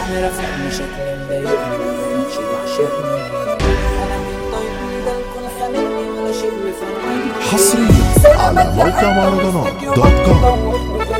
طمع رافعني شكلي مضايقني مبقتش بعشقني. انا من طيبني ده الكون خانقني ولا شيء بيفرقني. حصريا على موقع مهرجانات دوت كوم.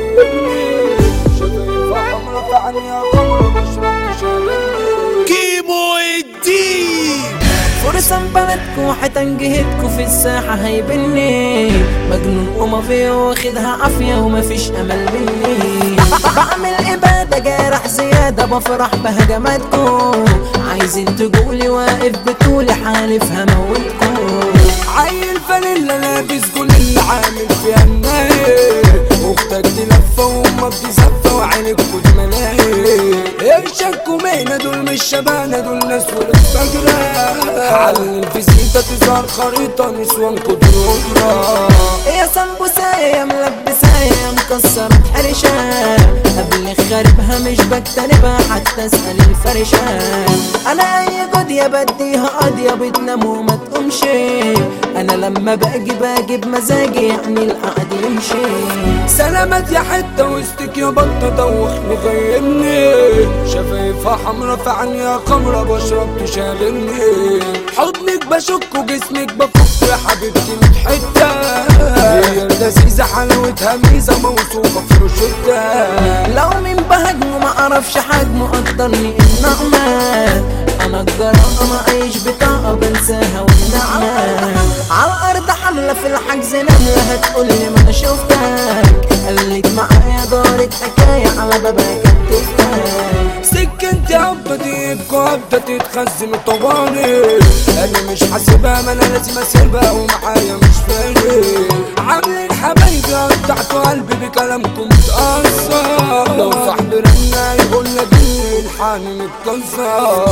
شفايفها حمرا فعني يا قمر بشرب تشاغلني. كيمو الدين فرصة بلدكو حتنجهدكو في الساحة هيبني. مجنون ومافيا واخدها عافية ومفيش أمل مني. بعمل إبادة جارح زيادة بفرح بهجماتكو. عايزين تقولي واقف بطولي حالف هموتكو. عيل فانيلا لابس كل اللي عامل فيها النايل. اختك دي لفة وامك دي زفة وعينك كل ملاهي. ارشكوا مهنة دول مش شبانة دول ناس ولد فجرة. علم في زينة تظهر خريطة نسوان كتر أجرة. يا سمبوسايا يا ملبسايا يا مكسرة حرشة. قبل خاربها مش بجتنبها حتى اسأل الفرشة. انا اي قضية بديها قضية بتنام وما تقومش. انا لما باجي بمزاجي يعني القعد يمشي. سلامات يا حتة وسطك يا بطة دوخني غيرني. شفايفها حمرا فعني يا خمرة بشرب تشاغلني. حضنك بشك وجسمك بفك يا حبيبتي من حتة. هي لذيذة حلاوتها ميزة موصوفة في روشتها. لو مين بهجمه معرفش حجمه قدرني النعمة. انا الجراءة ما عيش بطاقة بنساها والنعمة. عالارض حملة في الحجز نملة هتقولي ما انا شفتك. قلت معايا دارت حكاية على بابك كتفتك. سكنتي عبة ايدكوا عبة تتخزن طوالي. انا مش حاسبها ما انا لازم اسيبها ومعايا مش فارق. عاملين حبايبي قطعتوا قلبي بكلامكم متأثر. لو صاحبي رنا يقول لك الحاني متكسر.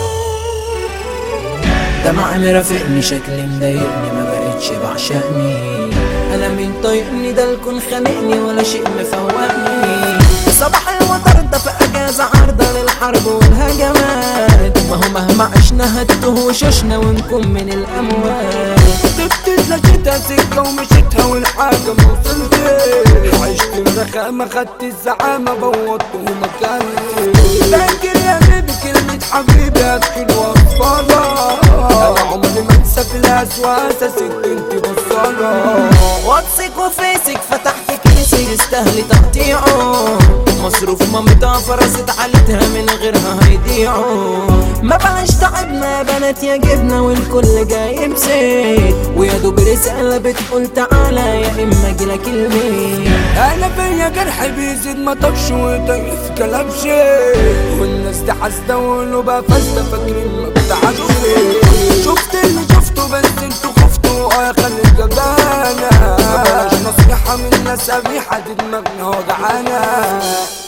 طمع مرافقني شكلي مضايقني ما بقتش بعشقني. انا من طايقني ده الكون خانقني ولا شيء مفوقني. صباح الوتر ده في اجازة عارضة للحرب والهجمات. ما هو مهما عشنا هتوه وشوشنا ونكون من الاموات. تبتت لقيتها سكة ومشيتها والحاجة موصلتش. عشت الرخامة خدت الزعامة بوظت ومكاني. فاكر يا بيبي كلمة حبيبي هتكون وصفالة. انا عمري ما انسى في الاسواسة سكنتي بصالة. واتسك وفيسك فتحت كيسي يستاهلي تقطيعه. مصروف مامتها فرست عالتها من غيرها هيضيعوا. ما بلاش تعبنا يا بنات يا جبنا والكل جايب زيت. ويا دوب رسالة بتقول تعالى يا اما اجيلك البيت. انا فيا جرح بيزيد ما طبش وطيف كلبش. والناس دي حاسده وقلوبها فاسده فاكرين ما بتعبش. شفت اللي شفته بس انتوا خفتوا يا خلي الجبانه. ما بلاش نصيحه من ناس قبيحه دي دماغنا وجعانه.